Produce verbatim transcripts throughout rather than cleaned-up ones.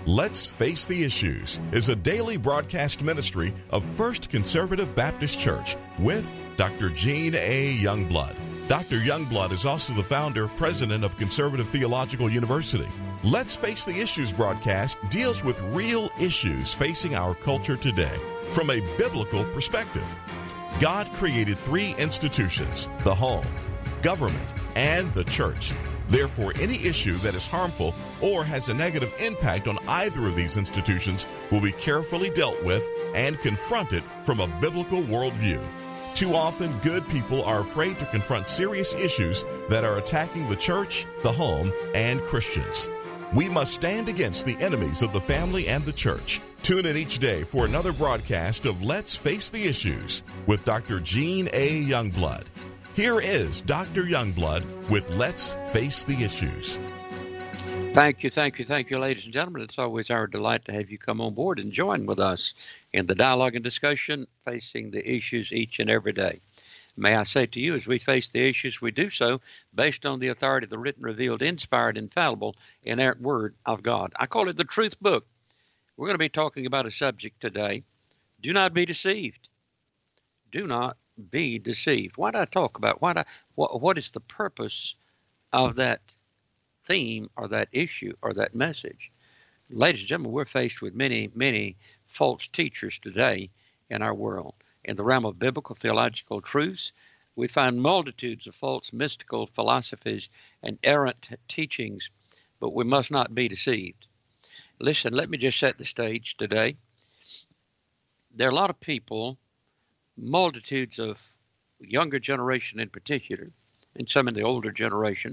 Let's Face the Issues is a daily broadcast ministry of First Conservative Baptist Church with Doctor Gene A. Youngblood. Doctor Youngblood is also the founder, president of Conservative Theological University. Let's Face the Issues broadcast deals with real issues facing our culture today from a biblical perspective. God created three institutions: the home, government, and the church. Therefore, any issue that is harmful or has a negative impact on either of these institutions will be carefully dealt with and confronted from a biblical worldview. Too often, good people are afraid to confront serious issues that are attacking the church, the home, and Christians. We must stand against the enemies of the family and the church. Tune in each day for another broadcast of Let's Face the Issues with Doctor Gene A. Youngblood. Here is Doctor Youngblood with Let's Face the Issues. Thank you, thank you, thank you, ladies and gentlemen. It's always our delight to have you come on board and join with us in the dialogue and discussion facing the issues each and every day. May I say to you, as we face the issues, we do so based on the authority of the written, revealed, inspired, infallible, inerrant Word of God. I call it the Truth Book. We're going to be talking about a subject today. Do not be deceived. Do not be deceived. Why do I talk about why do I, what, what is the purpose of that theme or that issue or that message? Ladies and gentlemen, we're faced with many, many false teachers today in our world. In the realm of biblical theological truths, we find multitudes of false mystical philosophies and errant teachings, but we must not be deceived. Listen, let me just set the stage today. There are a lot of people, multitudes of younger generation in particular, and some in the older generation,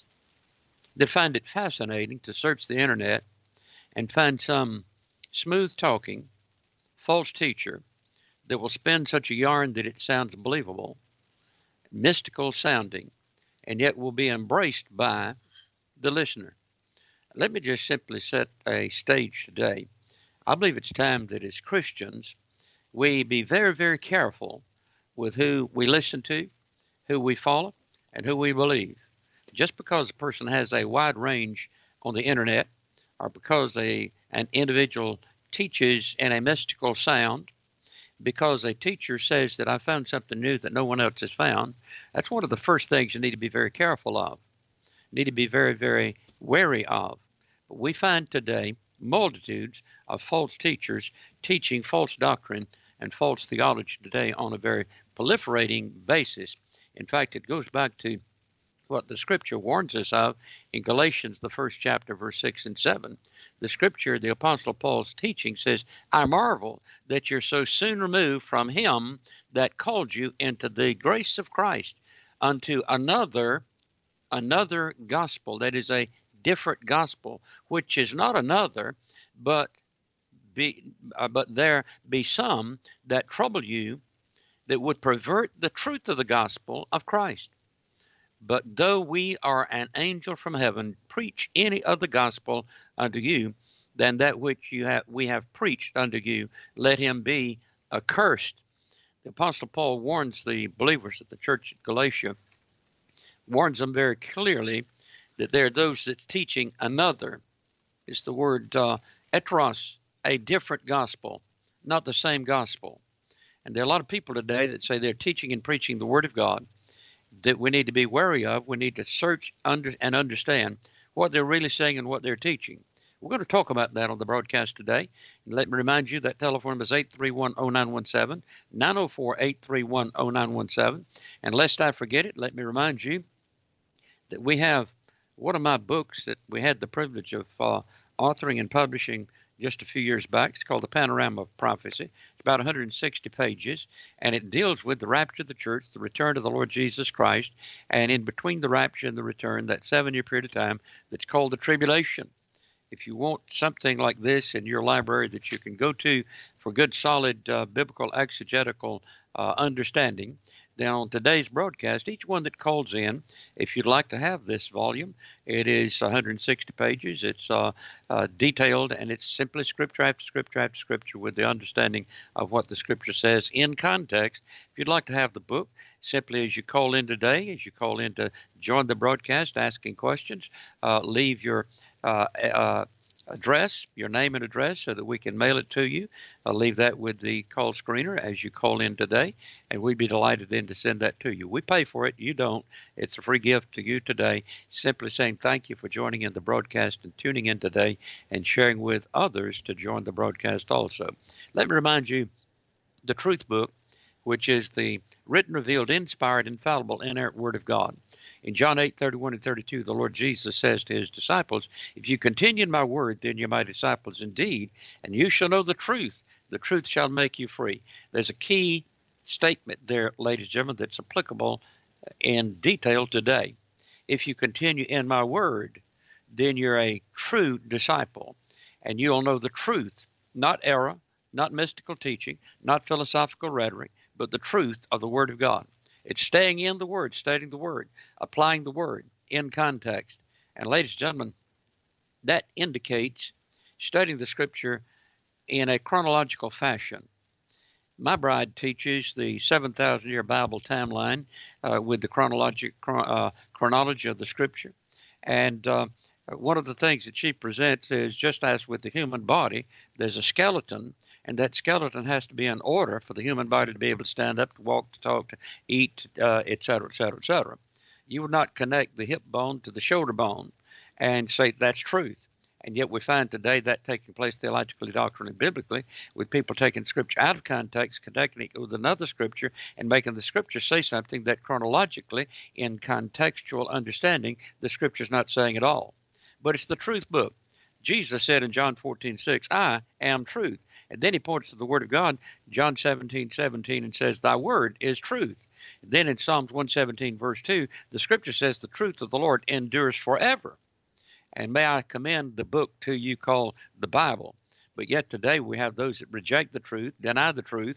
that find it fascinating to search the internet and find some smooth-talking, false teacher that will spin such a yarn that it sounds believable, mystical sounding, and yet will be embraced by the listener. Let me just simply set a stage today. I believe it's time that as Christians, we be very, very careful with who we listen to, who we follow, and who we believe. Just because a person has a wide range on the internet, or because a, an individual teaches in a mystical sound, because a teacher says that I found something new that no one else has found, that's one of the first things you need to be very careful of, need to be very, very wary of. But we find today multitudes of false teachers teaching false doctrine and false theology today on a very proliferating basis. In fact, it goes back to what the Scripture warns us of in Galatians, the first chapter, verse six and seven. The Scripture, the Apostle Paul's teaching says, I marvel that you're so soon removed from him that called you into the grace of Christ unto another, another gospel. That is a different gospel, which is not another, but be, uh, but there be some that trouble you that would pervert the truth of the gospel of Christ. But though we are an angel from heaven, preach any other gospel unto you than that which you have we have preached unto you, let him be accursed. The Apostle Paul warns the believers at the church at Galatia, warns them very clearly that there are those that's teaching another. It's the word uh, heteros, a different gospel, not the same gospel. And there are a lot of people today that say they're teaching and preaching the Word of God that we need to be wary of. We need to search under and understand what they're really saying and what they're teaching. We're going to talk about that on the broadcast today. And let me remind you that telephone number is eight three one, oh nine one seven, nine oh four, eight three one, oh nine one seven. And lest I forget it, let me remind you that we have one of my books that we had the privilege of uh, authoring and publishing just a few years back. It's called The Panorama of Prophecy. It's about one hundred sixty pages, and it deals with the rapture of the church, the return of the Lord Jesus Christ, and in between the rapture and the return, that seven-year period of time that's called the tribulation. If you want something like this in your library that you can go to for good, solid uh, biblical exegetical uh, understanding, then on today's broadcast, each one that calls in, if you'd like to have this volume, it is one hundred sixty pages. It's uh, uh, detailed, and it's simply scripture after scripture after scripture with the understanding of what the scripture says in context. If you'd like to have the book, simply as you call in today, as you call in to join the broadcast asking questions, uh, leave your uh, uh, address, your name and address, so that we can mail it to you. I'll leave that with the call screener as you call in today, and we'd be delighted then to send that to you. We pay for it. You don't. It's a free gift to you today, simply saying thank you for joining in the broadcast and tuning in today and sharing with others to join the broadcast also. Let me remind you, the Truth Book, which is the written, revealed, inspired, infallible, inerrant Word of God. In John eight, thirty-one and thirty-two, the Lord Jesus says to his disciples, if you continue in my word, then you're my disciples indeed, and you shall know the truth. The truth shall make you free. There's a key statement there, ladies and gentlemen, that's applicable in detail today. If you continue in my word, then you're a true disciple, and you'll know the truth, not error, not mystical teaching, not philosophical rhetoric, but the truth of the Word of God. It's staying in the Word, stating the Word, applying the Word in context. And ladies and gentlemen, that indicates studying the Scripture in a chronological fashion. My bride teaches the seven thousand year Bible timeline uh, with the chronology, uh, chronology of the Scripture. And uh, one of the things that she presents is, just as with the human body, there's a skeleton, and that skeleton has to be in order for the human body to be able to stand up, to walk, to talk, to eat, uh, et cetera, et cetera, et cetera. You would not connect the hip bone to the shoulder bone and say that's truth. And yet we find today that taking place theologically, doctrinally, biblically, with people taking Scripture out of context, connecting it with another Scripture, and making the Scripture say something that chronologically, in contextual understanding, the Scripture's not saying at all. But it's the truth book. Jesus said in John fourteen six, I am truth. And then he points to the Word of God, John seventeen seventeen, and says, thy word is truth. Then in Psalms one seventeen, verse two, the Scripture says the truth of the Lord endures forever. And may I commend the book to you called the Bible. But yet today we have those that reject the truth, deny the truth.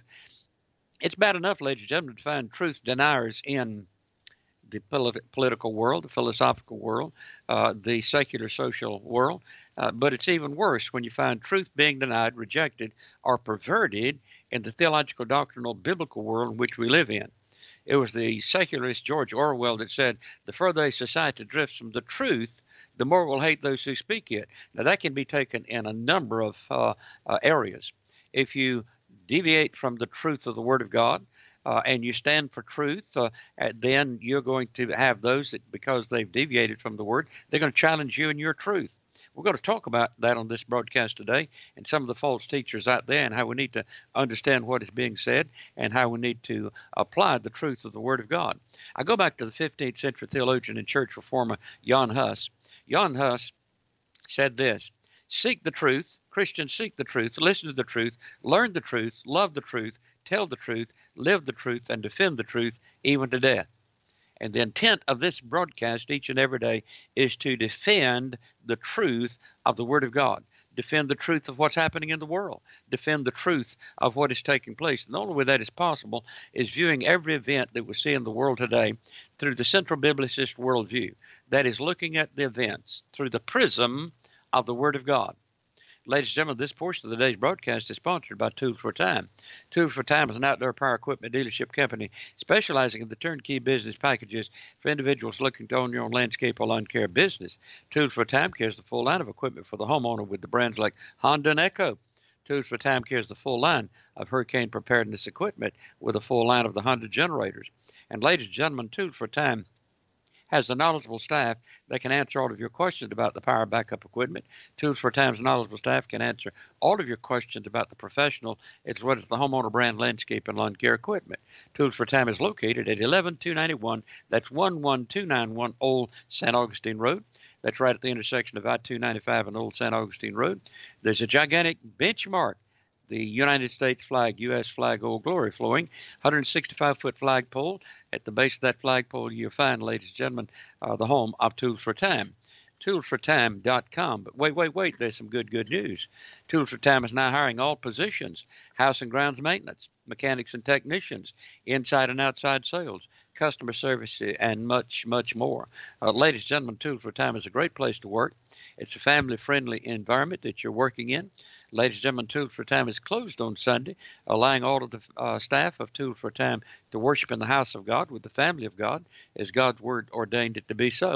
It's bad enough, ladies and gentlemen, to find truth deniers in the polit- political world, the philosophical world, uh, the secular social world. Uh, but it's even worse when you find truth being denied, rejected, or perverted in the theological, doctrinal, biblical world in which we live in. It was the secularist George Orwell that said, the further a society drifts from the truth, the more we'll hate those who speak it. Now, that can be taken in a number of uh, uh, areas. If you deviate from the truth of the Word of God, uh, and you stand for truth, uh, then you're going to have those that, because they've deviated from the Word, they're going to challenge you in your truth. We're going to talk about that on this broadcast today, and some of the false teachers out there, and how we need to understand what is being said, and how we need to apply the truth of the Word of God. I go back to the fifteenth century theologian and church reformer Jan Hus. Jan Hus said this, seek the truth, Christians seek the truth, listen to the truth, learn the truth, love the truth, tell the truth, live the truth, and defend the truth, even to death. And the intent of this broadcast each and every day is to defend the truth of the Word of God, defend the truth of what's happening in the world, defend the truth of what is taking place. And the only way that is possible is viewing every event that we see in the world today through the central biblicist worldview. That is looking at the events through the prism of the Word of God. Ladies and gentlemen, this portion of the day's broadcast is sponsored by Tools for Time. Tools for Time is an outdoor power equipment dealership company specializing in the turnkey business packages for individuals looking to own your own landscape or lawn care business. Tools for Time carries the full line of equipment for the homeowner with the brands like Honda and Echo. Tools for Time carries the full line of hurricane preparedness equipment with a full line of the Honda generators. And ladies and gentlemen, Tools for Time has a knowledgeable staff that can answer all of your questions about the power backup equipment. Tools for Time's knowledgeable staff can answer all of your questions about the professional as well as the homeowner brand landscape and lawn care equipment. Tools for Time is located at eleven two ninety-one, that's one one two nine one Old Saint Augustine Road. That's right at the intersection of I two ninety-five and Old Saint Augustine Road. There's a gigantic benchmark, the United States flag, U S flag, Old Glory, flowing, one hundred sixty-five foot flagpole. At the base of that flagpole, you'll find, ladies and gentlemen, uh, the home of Tools for Time. tools for time dot com. But wait, wait, wait, there's some good, good news. Tools for Time is now hiring all positions, house and grounds maintenance, mechanics and technicians, inside and outside sales, customer service, and much, much more. Uh, ladies and gentlemen, Tools for Time is a great place to work. It's a family-friendly environment that you're working in. Ladies and gentlemen, Tools for Time is closed on Sunday, allowing all of the uh, staff of Tools for Time to worship in the house of God with the family of God, as God's Word ordained it to be so.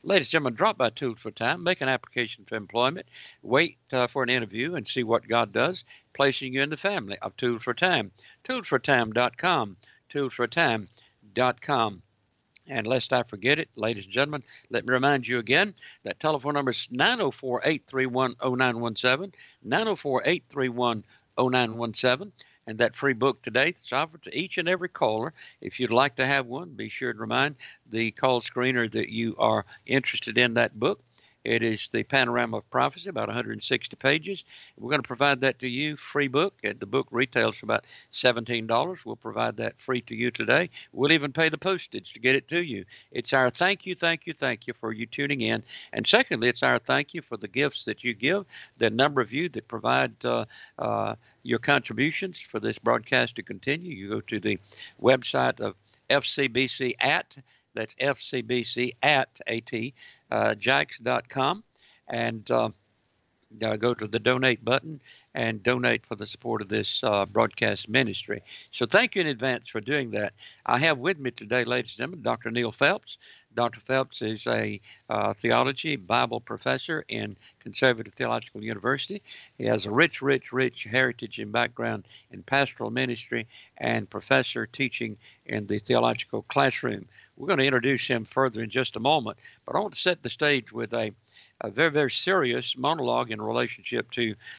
Ladies and gentlemen, drop by Tools for Time, make an application for employment, wait uh, for an interview, and see what God does, placing you in the family of Tools for Time. tools for time dot com, tools for time dot com. And lest I forget it, ladies and gentlemen, let me remind you again that telephone number is nine oh four, eight three one, oh nine one seven, nine oh four, eight three one, oh nine one seven. And that free book today is offered to each and every caller. If you'd like to have one, be sure to remind the call screener that you are interested in that book. It is the Panorama of Prophecy, about one hundred sixty pages. We're going to provide that to you, free book. And the book retails for about seventeen dollars. We'll provide that free to you today. We'll even pay the postage to get it to you. It's our thank you, thank you, thank you for you tuning in. And secondly, it's our thank you for the gifts that you give, the number of you that provide uh, uh, your contributions for this broadcast to continue. You go to the website of F C B C at, that's F C B C at, A-T, Uh, jax dot com, and uh, uh, go to the donate button and donate for the support of this uh, broadcast ministry. So thank you in advance for doing that. I have with me today, ladies and gentlemen, Doctor Neil Phelps. Doctor Phelps is a uh, theology Bible professor in Conservative Theological University. He has a rich, rich, rich heritage and background in pastoral ministry and professor teaching in the theological classroom. We're going to introduce him further in just a moment, but I want to set the stage with a, a very, very serious monologue in relationship to